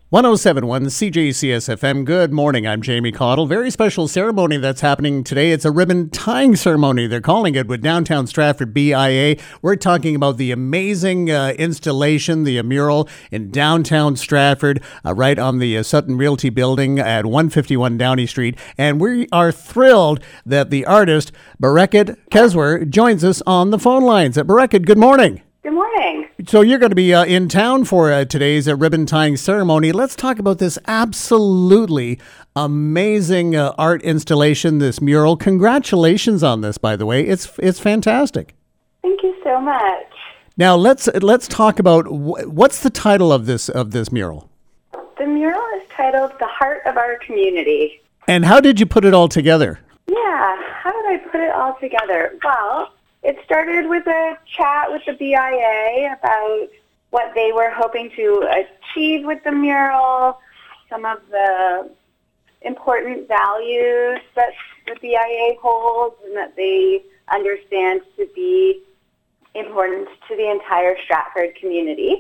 1071 CJCSFM. Good morning. I'm Jamie Cottle. Very special ceremony that's happening today. It's a ribbon tying ceremony. They're calling it with Downtown Stratford BIA. We're talking about the amazing installation, the mural in downtown Stratford, right on the Sutton Realty building at 151 Downey Street. And we are thrilled that the artist, Bereket Keswer, joins us on the phone lines. Bereket, good morning. Good morning. So you're going to be in town for today's ribbon tying ceremony. Let's talk about this absolutely amazing art installation, this mural. Congratulations on this, by the way. It's fantastic. Thank you so much. Now let's talk about what's the title of this mural. The mural is titled "The Heart of Our Community." And how did you put it all together? Yeah, how did I put it all together? Well, it started with a chat with the BIA about what they were hoping to achieve with the mural, some of the important values that the BIA holds and that they understand to be important to the entire Stratford community.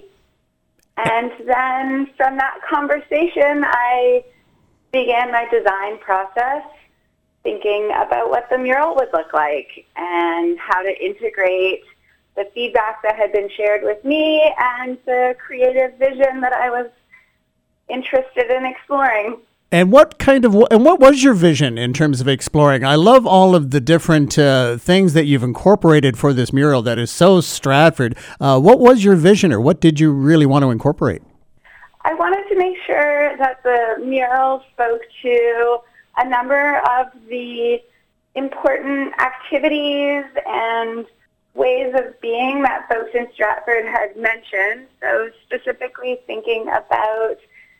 And then from that conversation, I began my design process, thinking about what the mural would look like and how to integrate the feedback that had been shared with me and the creative vision that I was interested in exploring. And what was your vision in terms of exploring? I love all of the different things that you've incorporated for this mural that is so Stratford. What was your vision, or what did you really want to incorporate? I wanted to make sure that the mural spoke to a number of the important activities and ways of being that folks in Stratford had mentioned. So specifically thinking about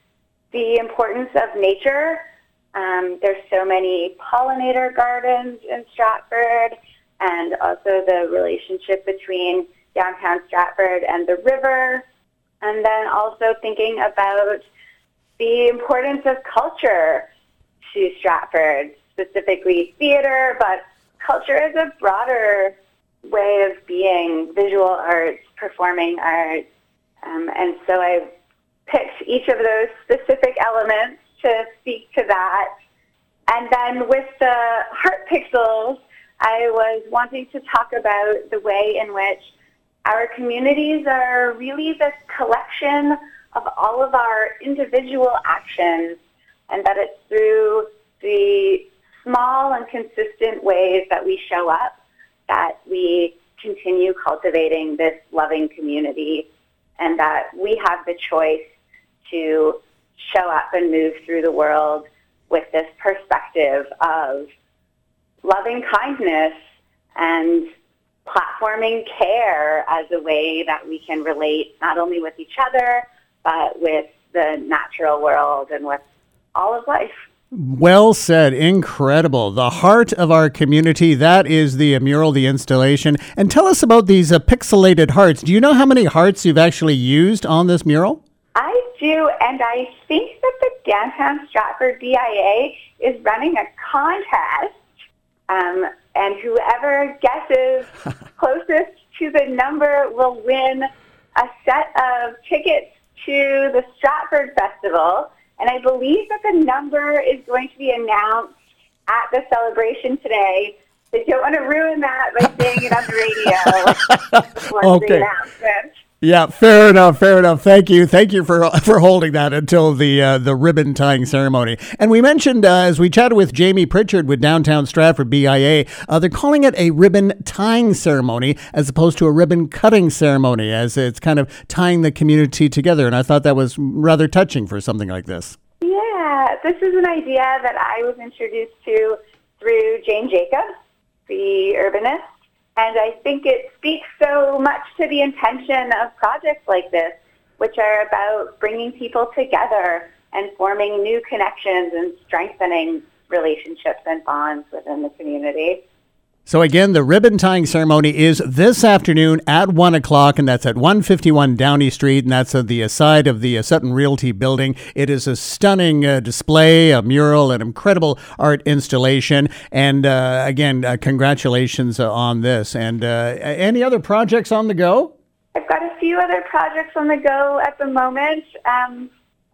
the importance of nature. There's so many pollinator gardens in Stratford, and also the relationship between downtown Stratford and the river. And then also thinking about the importance of culture to Stratford, specifically theater, but culture is a broader way of being: visual arts, performing arts. And so I picked each of those specific elements to speak to that. And then with the heart pixels, I was wanting to talk about the way in which our communities are really this collection of all of our individual actions, and that it's through the small and consistent ways that we show up that we continue cultivating this loving community, and that we have the choice to show up and move through the world with this perspective of loving kindness and platforming care as a way that we can relate not only with each other, but with the natural world and with all of life. Well said. Incredible. The heart of our community. That is the mural, the installation. And tell us about these pixelated hearts. Do you know how many hearts you've actually used on this mural? I do, and I think that the Downtown Stratford BIA is running a contest, and whoever guesses closest to the number will win a set of tickets to the Stratford Festival. And I believe that the number is going to be announced at the celebration today. So I don't want to ruin that by saying it on the radio. Okay. The announcement. Yeah, fair enough. Thank you for holding that until the ribbon tying ceremony. And we mentioned as we chatted with Jamie Pritchard with Downtown Stratford BIA, they're calling it a ribbon tying ceremony as opposed to a ribbon cutting ceremony, as it's kind of tying the community together. And I thought that was rather touching for something like this. Yeah, this is an idea that I was introduced to through Jane Jacobs, the urbanist. And I think it speaks so much to the intention of projects like this, which are about bringing people together and forming new connections and strengthening relationships and bonds within the community. So again, the ribbon tying ceremony is this afternoon at 1 o'clock, and that's at 151 Downey Street, and that's at the side of the Sutton Realty building. It is a stunning display, a mural, an incredible art installation. And again, congratulations on this. And any other projects on the go? I've got a few other projects on the go at the moment.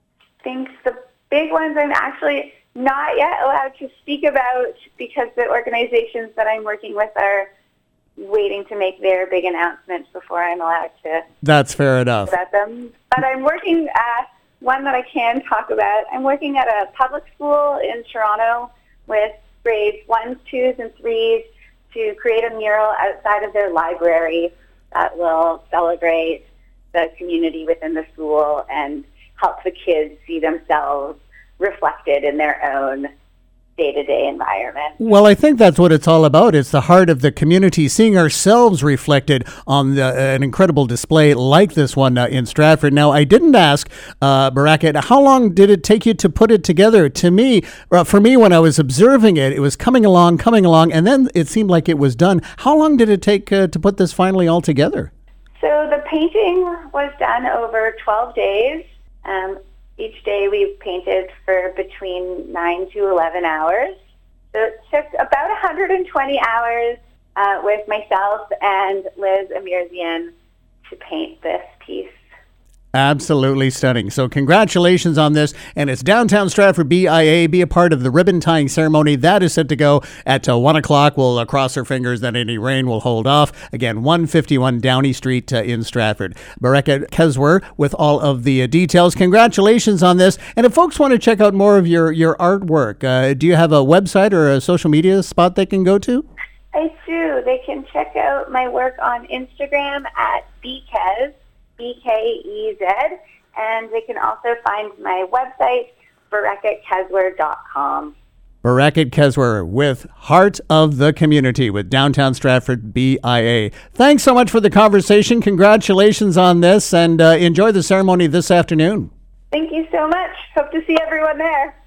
think the big ones I'm actually not yet allowed to speak about because the organizations that I'm working with are waiting to make their big announcements before I'm allowed to. That's fair enough. About them. But I'm working at one that I can talk about. I'm working at a public school in Toronto with grades 1s, 2s, and 3s to create a mural outside of their library that will celebrate the community within the school and help the kids see themselves reflected in their own day-to-day environment. Well, I think that's what it's all about. It's the heart of the community, seeing ourselves reflected on an incredible display like this one in Stratford. Now, I didn't ask, Barakat, how long did it take you to put it together? To me, for me, when I was observing it, it was coming along, and then it seemed like it was done. How long did it take to put this finally all together? So the painting was done over 12 days. Each day we painted for between 9 to 11 hours. So it took about 120 hours with myself and Liz Amirzian to paint this piece. Absolutely stunning. So congratulations on this. And it's Downtown Stratford BIA. Be a part of the ribbon tying ceremony. That is set to go at 1 o'clock. We'll cross our fingers that any rain will hold off. Again, 151 Downey Street in Stratford. Barakat Keswer with all of the details. Congratulations on this. And if folks want to check out more of your artwork, do you have a website or a social media spot they can go to? I do. They can check out my work on Instagram at BKez. BKEZ, and they can also find my website, barakatkeswer.com. Barakat Keswer with Heart of the Community with Downtown Stratford BIA. Thanks so much for the conversation. Congratulations on this, and enjoy the ceremony this afternoon. Thank you so much. Hope to see everyone there.